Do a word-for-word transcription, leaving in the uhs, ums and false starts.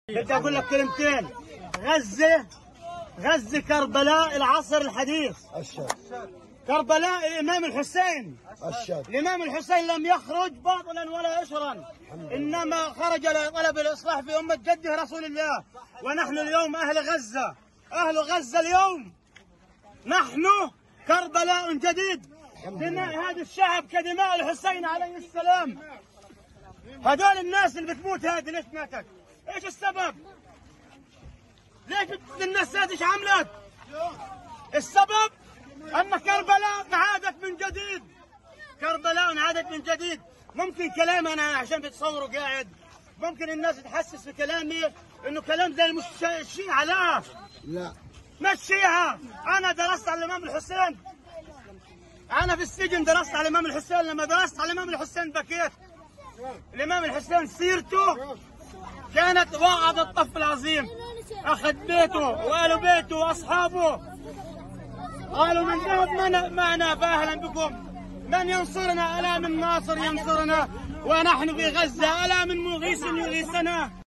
بدي اقول لك كلمتين. غزه غزه كربلاء العصر الحديث. الشهد. كربلاء الامام الحسين. الشهد. الامام الحسين لم يخرج باطلا ولا اشرا، انما خرج لطلب الاصلاح في امه جده رسول الله. ونحن اليوم اهل غزه، اهل غزه اليوم نحن كربلاء جديد. دماء هذا الشعب كدماء الحسين عليه السلام. هذول الناس اللي بتموت هذه ليش ماتت؟ ايش السبب؟ ليش الناس هذه ايش عملت؟ السبب ان كربلاء عادت من جديد. كربلاء عادت من جديد. ممكن كلامي انا عشان بتصوروا قاعد ممكن الناس تحسس في كلامي انه كلام زي مش الشيعة. لا لا مش الشيعة. انا درست على الامام الحسين. انا في السجن درست على الامام الحسين. لما درست على الامام الحسين بكيت. الامام الحسين سيرته كانت وعد الطف العظيم. اخذ بيته واهل بيته واصحابه قالوا من ذهب معنا فاهلا بكم. من ينصرنا؟ الا من ناصر ينصرنا، ونحن في غزه الا من مغيث يغيثنا.